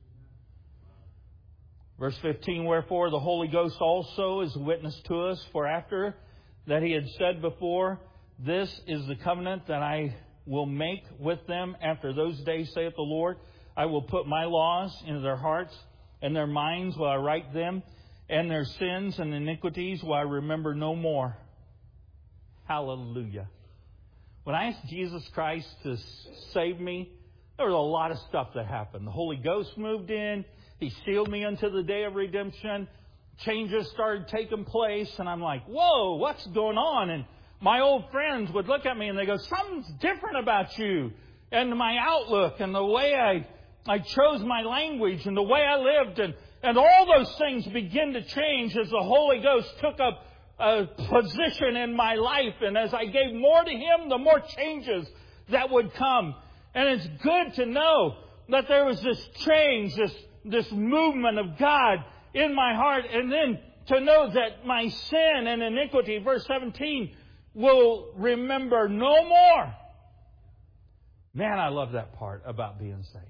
[SPEAKER 5] Verse 15, wherefore the Holy Ghost also is witness to us, for after that he had said before, this is the covenant that I will make with them after those days, saith the Lord. I will put my laws into their hearts, and their minds will I write them, and their sins and iniquities will I remember no more. Hallelujah. When I asked Jesus Christ to save me, there was a lot of stuff that happened. The Holy Ghost moved in. He sealed me unto the day of redemption. Changes started taking place. And I'm like, whoa, what's going on? And my old friends would look at me and they go, something's different about you. And my outlook and the way I chose my language and the way I lived. And all those things begin to change as the Holy Ghost took up a position in my life. And as I gave more to Him, the more changes that would come. And it's good to know that there was this change, this movement of God in my heart. And then to know that my sin and iniquity, verse 17, will remember no more. Man, I love that part about being saved.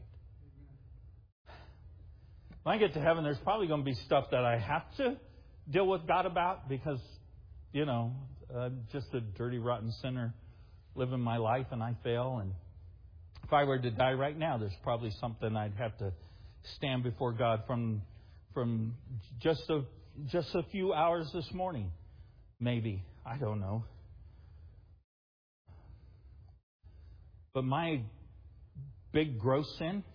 [SPEAKER 5] When I get to heaven, there's probably going to be stuff that I have to deal with God about because, I'm just a dirty, rotten sinner living my life and I fail. And if I were to die right now, there's probably something I'd have to stand before God from just a few hours this morning. Maybe. I don't know. But my big gross sin,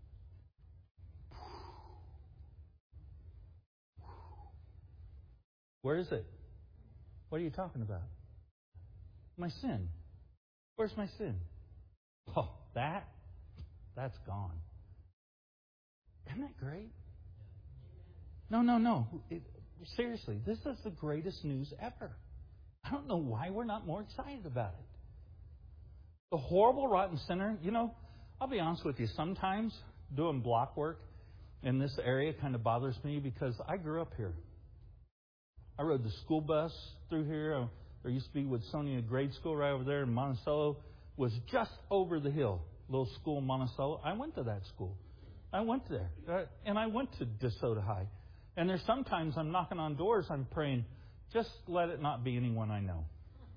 [SPEAKER 5] where is it? What are you talking about? My sin. Where's my sin? Oh, that's gone. Isn't that great? No. Seriously, this is the greatest news ever. I don't know why we're not more excited about it. The horrible, rotten sinner, I'll be honest with you. Sometimes doing block work in this area kind of bothers me because I grew up here. I rode the school bus through here. There used to be Woodsonia grade school right over there, and Monticello was just over the hill. Little school in Monticello. I went to that school. I went there. And I went to DeSoto High. And there's sometimes I'm knocking on doors, I'm praying, just let it not be anyone I know.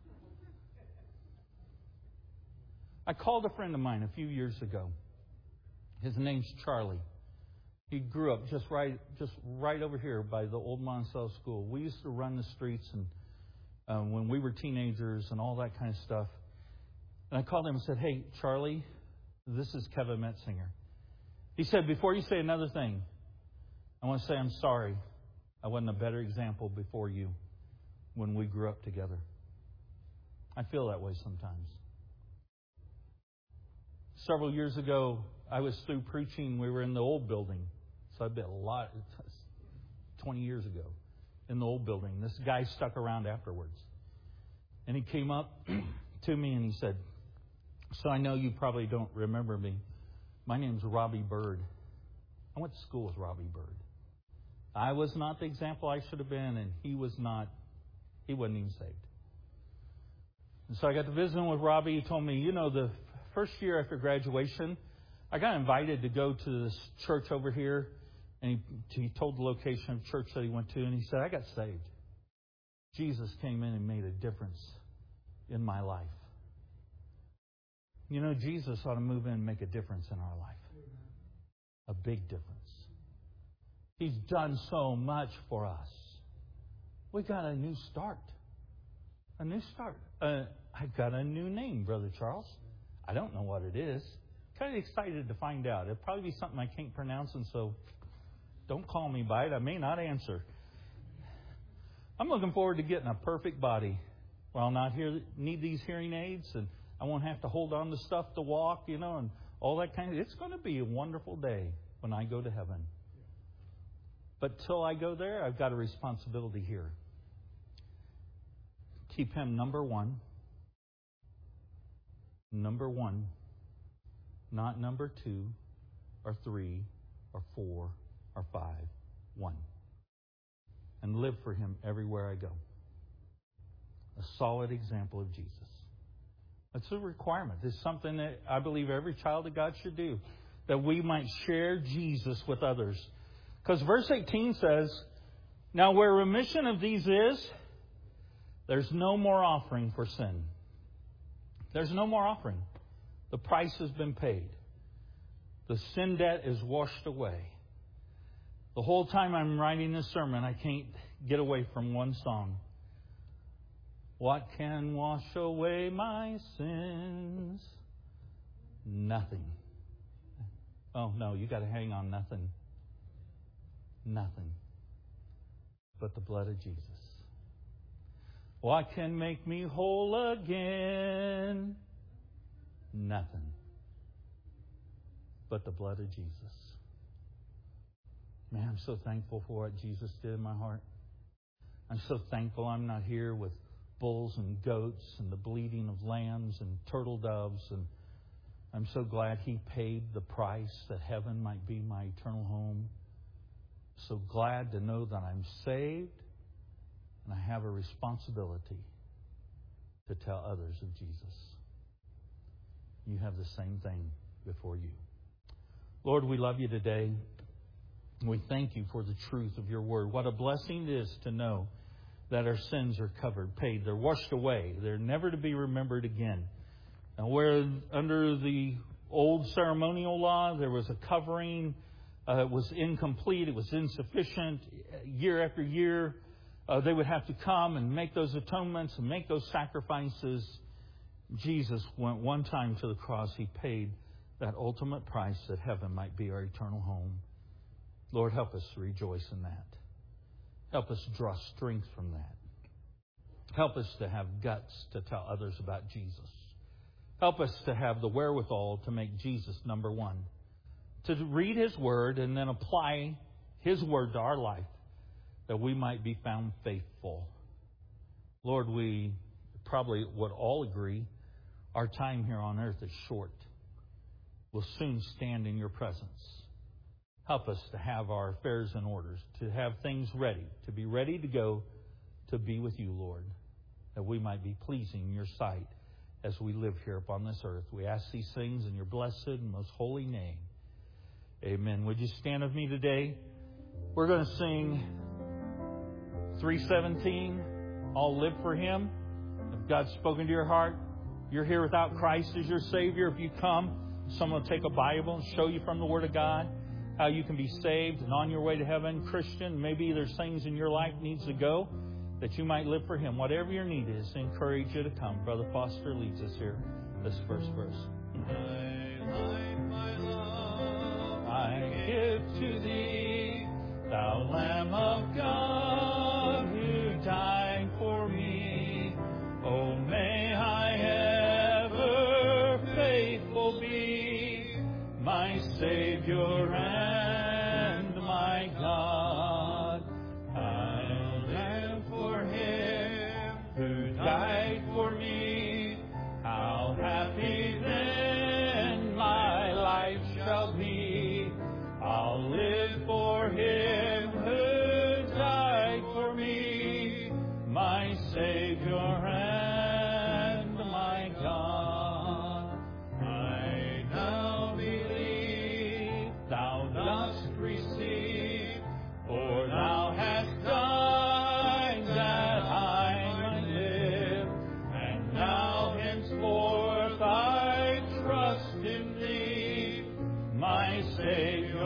[SPEAKER 5] I called a friend of mine a few years ago. His name's Charlie. He grew up just right over here by the old Monticello School. We used to run the streets and when we were teenagers and all that kind of stuff. And I called him and said, "Hey, Charlie, this is Kevin Metzinger." He said, "Before you say another thing, I want to say I'm sorry I wasn't a better example before you when we grew up together." I feel that way sometimes. Several years ago, I was through preaching. We were in the old building. So I've been 20 years ago, in the old building. This guy stuck around afterwards. And he came up to me and he said, "So I know you probably don't remember me. My name's Robbie Bird. I went to school with Robbie Bird. I was not the example I should have been, and he wasn't even saved." And so I got to visiting with Robbie. He told me, the first year after graduation, I got invited to go to this church over here. And he told the location of church that he went to, and he said, "I got saved. Jesus came in and made a difference in my life." Jesus ought to move in and make a difference in our life. A big difference. He's done so much for us. We got a new start. A new start. I've got a new name, Brother Charles. I don't know what it is. Kind of excited to find out. It'll probably be something I can't pronounce, and so don't call me by it. I may not answer. I'm looking forward to getting a perfect body where I'll not need these hearing aids, and I won't have to hold on to stuff to walk, and all that kind of. It's going to be a wonderful day when I go to heaven. But till I go there, I've got a responsibility here. Keep Him number one. Number one. Not number 2 or 3 or 4 or 5. 1. And live for Him everywhere I go. A solid example of Jesus. That's a requirement. It's something that I believe every child of God should do. That we might share Jesus with others. Because verse 18 says, "Now where remission of these is, there's no more offering for sin." There's no more offering. The price has been paid. The sin debt is washed away. The whole time I'm writing this sermon, I can't get away from one song. What can wash away my sins? Nothing. Oh, no, you got to hang on. Nothing. Nothing. But the blood of Jesus. What can make me whole again? Nothing. But the blood of Jesus. Man, I'm so thankful for what Jesus did in my heart. I'm so thankful I'm not here with bulls and goats and the bleating of lambs and turtle doves. And I'm so glad He paid the price that heaven might be my eternal home. So glad to know that I'm saved and I have a responsibility to tell others of Jesus. You have the same thing before you. Lord, we love You today. We thank You for the truth of Your word. What a blessing it is to know that our sins are covered, paid. They're washed away. They're never to be remembered again. And where under the old ceremonial law, there was a covering. It was incomplete. It was insufficient. Year after year, they would have to come and make those atonements and make those sacrifices. Jesus went one time to the cross. He paid that ultimate price that heaven might be our eternal home. Lord, help us to rejoice in that. Help us draw strength from that. Help us to have guts to tell others about Jesus. Help us to have the wherewithal to make Jesus number one. To read His Word and then apply His Word to our life that we might be found faithful. Lord, we probably would all agree our time here on earth is short. We'll soon stand in Your presence. Help us to have our affairs in order, to have things ready, to be ready to go to be with You, Lord, that we might be pleasing in Your sight as we live here upon this earth. We ask these things in Your blessed and most holy name. Amen. Would you stand with me today? We're going to sing 317, All Live for Him. If God's spoken to your heart, you're here without Christ as your Savior. If you come, someone will take a Bible and show you from the Word of God how you can be saved and on your way to heaven. Christian, maybe there's things in your life needs to go that you might live for Him. Whatever your need is, I encourage you to come. Brother Foster leads us here, this first verse.
[SPEAKER 2] My life, my love,
[SPEAKER 5] I give to Thee, Thou Lamb of God, who died for me. Oh, may I ever faithful be, my Savior and my God. I'll live for Him who died for me. How happy then my life shall be. I'll live for Him who died for me, my Savior and my God. I now believe Thou dost receive, for Thou hast died that I might live, and now henceforth I trust in Thee, my Savior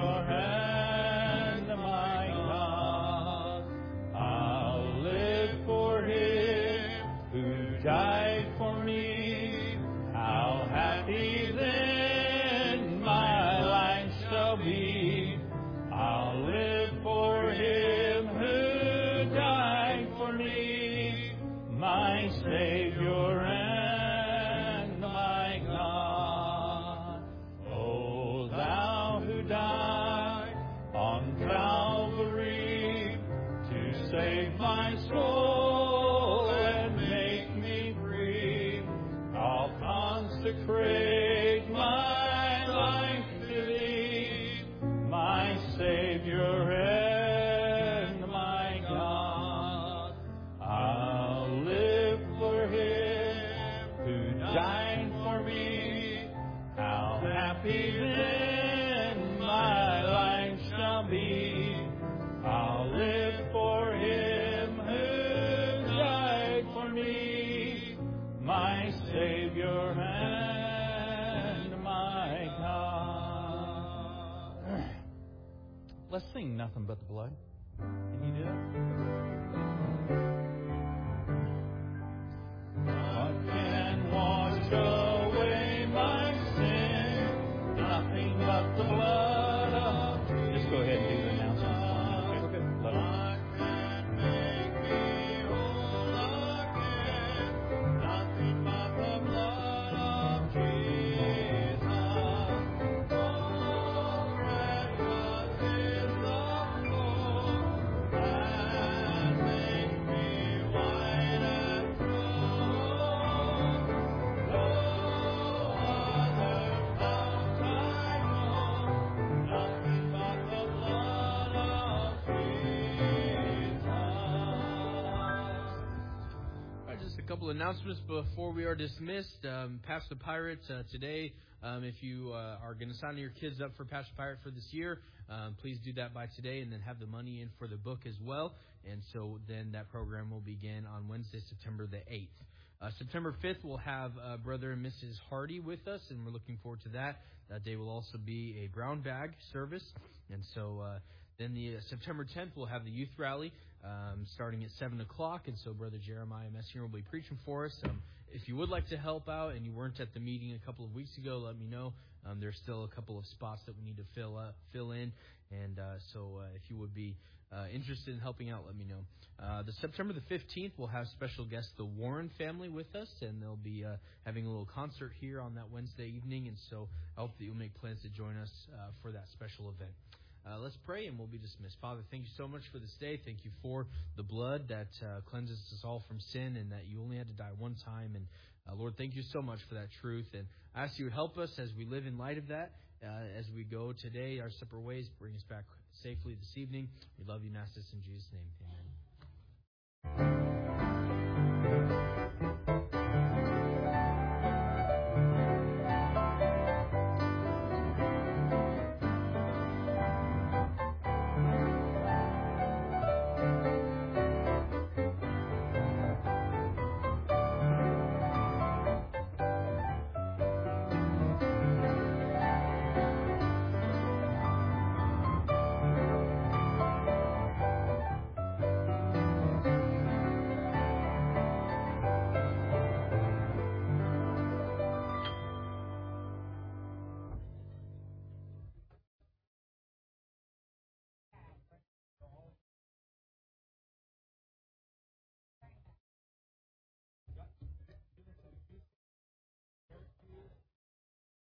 [SPEAKER 5] and my God. I'll live for Him who died for me. How happy then my life shall be. I'll live for Him who died for me, my Savior and my God. O Thou who died on Calvary to save my soul and make me free, I'll consecrate my life to Thee, my Savior and my God. I'll live for Him who died for me. How happy then my life shall be. I'll live for Him who died for me, my Savior and my God. Let's sing Nothing But the Blood. Can you do that? What can wash away my sin? Nothing but the blood of Jesus. Just go ahead and do the announcement. Okay. Love you.
[SPEAKER 2] what can make me whole again? Nothing but the blood of Jesus. Oh, precious is the flow that makes me white as snow. No other fount I know, nothing but the blood of Jesus.
[SPEAKER 6] All right, just a couple announcements before we are dismissed. Pastor Pirate, today, if you are going to sign your kids up for Pastor Pirate for this year, please do that by today and then have the money in for the book as well. And so then that program will begin on Wednesday, September the 8th. September 5th, we'll have Brother and Mrs. Hardy with us, and we're looking forward to that. That day will also be a brown bag service. And so then the September 10th, we'll have the youth rally starting at 7 o'clock. And so Brother Jeremiah Messier will be preaching for us. If you would like to help out and you weren't at the meeting a couple of weeks ago, let me know. There's still a couple of spots that we need to fill in. And so if you would be interested in helping out, let me know. The September the 15th, we'll have special guest, the Warren family, with us, and they'll be having a little concert here on that Wednesday evening, and so I hope that you'll make plans to join us for that special event. Let's pray, and we'll be dismissed. Father, thank you so much for this day. Thank you for the blood that cleanses us all from sin, and that you only had to die one time. And Lord, thank you so much for that truth, and I ask you to help us as we live in light of that. As we go today, our separate ways, bring us back safely this evening. We love you and ask this in Jesus' name. Amen.